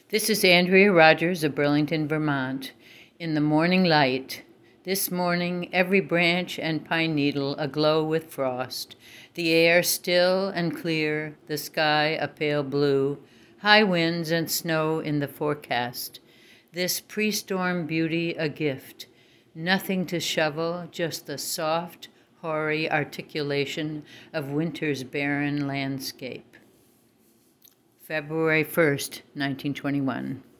This is Andrea Rogers of Burlington, Vermont. In the morning light. This morning, every branch and pine needle aglow with frost. The air still and clear, the sky a pale blue. High winds and snow in the forecast. This pre-storm beauty a gift. Nothing to shovel, just the soft, hoary articulation of winter's barren landscape. February 1st, 1921.